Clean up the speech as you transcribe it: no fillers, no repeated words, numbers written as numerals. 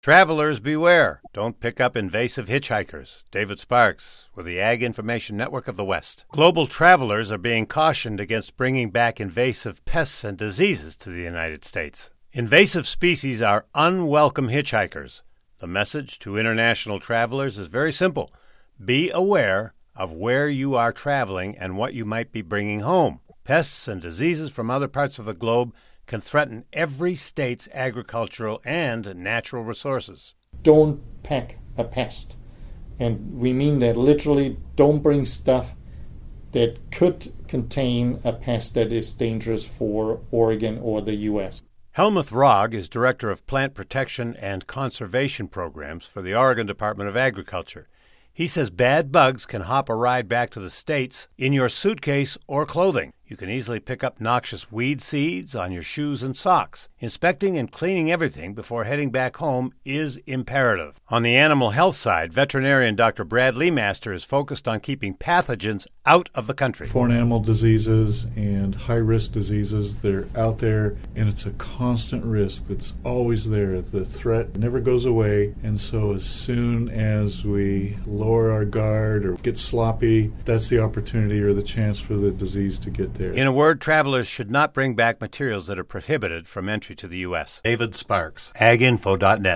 Travelers beware. Don't pick up invasive hitchhikers. David Sparks with the Ag Information Network of the West. Global travelers are being cautioned against bringing back invasive pests and diseases to the United States. Invasive species are unwelcome hitchhikers. The message to international travelers is very simple. Be aware of where you are traveling and what you might be bringing home. Pests and diseases from other parts of the globe can threaten every state's agricultural and natural resources. Don't pack a pest. And we mean that literally. Don't bring stuff that could contain a pest that is dangerous for Oregon or the U.S. Helmuth Rogg is Director of Plant Protection and Conservation Programs for the Oregon Department of Agriculture. He says bad bugs can hop a ride back to the States in your suitcase or clothing. You can easily pick up noxious weed seeds on your shoes and socks. Inspecting and cleaning everything before heading back home is imperative. On the animal health side, veterinarian Dr. Brad Leemaster is focused on keeping pathogens out of the country. Foreign animal diseases and high-risk diseases, they're out there, and it's a constant risk that's always there. The threat never goes away, and so as soon as we lower our guard or get sloppy, that's the opportunity or the chance for the disease to get there. In a word, travelers should not bring back materials that are prohibited from entry to the U.S. David Sparks, aginfo.net.